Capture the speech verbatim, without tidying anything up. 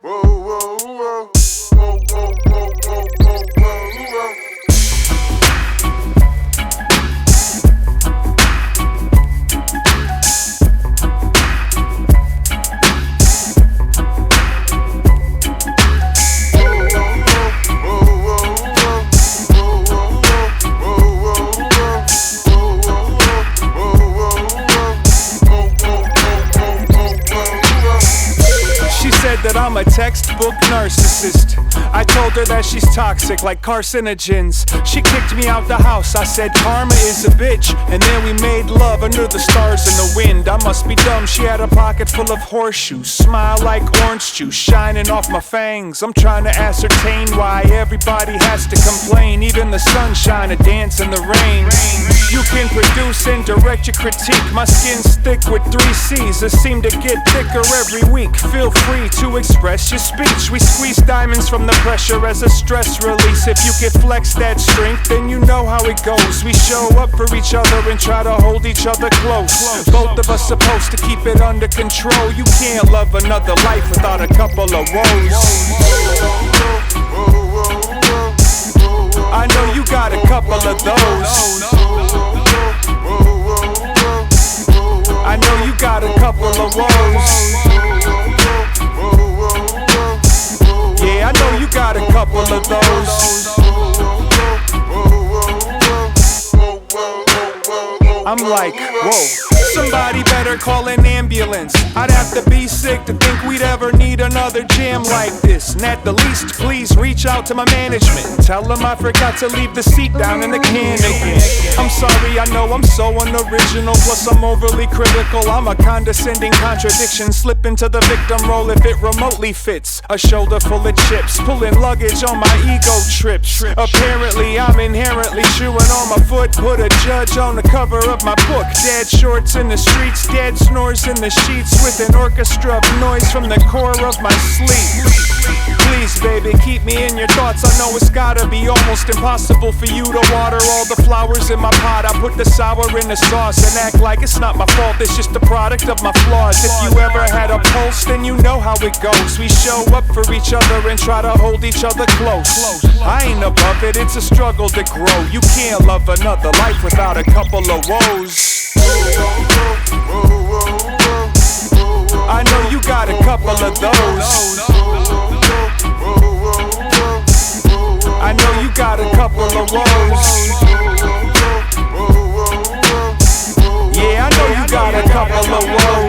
Whoa, whoa, whoa. Whoa, whoa, whoa, whoa, whoa, whoa, whoa. That I'm a textbook narcissist. I told her that she's toxic like carcinogens. She kicked me out the house, I said karma is a bitch. And then we made love under the stars and the wind. I must be dumb, she had a pocket full of horseshoes. Smile like orange juice shining off my fangs. I'm trying to ascertain why everybody has to complain. Even the sunshine to dance in the rain. You can produce and direct your critique. My skin's thick with three C's that seem to get thicker every week. Feel free to express your speech. We squeeze diamonds from the pressure as a stress release. If you can flex that strength, then you know how it goes. We show up for each other and try to hold each other close. Both of us supposed to keep it under control. You can't love another life without a couple of woes. I know you got a couple of those. I know you got a couple of woes. Yeah, I know you got a couple of those. I'm like, whoa. Somebody better call an ambulance. I'd have to be sick to think we'd ever need another jam like this. And at the least, please reach out to my management. Tell them I forgot to leave the seat down in the can again. I'm sorry, I know I'm so unoriginal. Plus I'm overly critical. I'm a condescending contradiction. Slip into the victim role if it remotely fits. A shoulder full of chips, pulling luggage on my ego trips. Apparently I'm inherently chewing on my foot. Put a judge on the cover of my book. Dad shorts in the streets, dad snores in the sheets with an orchestra of noise from the core of my sleep. Please, baby, keep me in your thoughts. I know it's gotta be almost impossible for you to water all the flowers in my pot. I put the sour in the sauce and act like it's not my fault. It's just the product of my flaws. If you ever had a pulse, then you know how it goes. We show up for each other and try to hold each other close. I ain't above it, it's a struggle to grow. You can't love another life without a couple of woes. I know you got a couple of those. I know you got a couple of woes. Yeah, I know you got a couple of woes.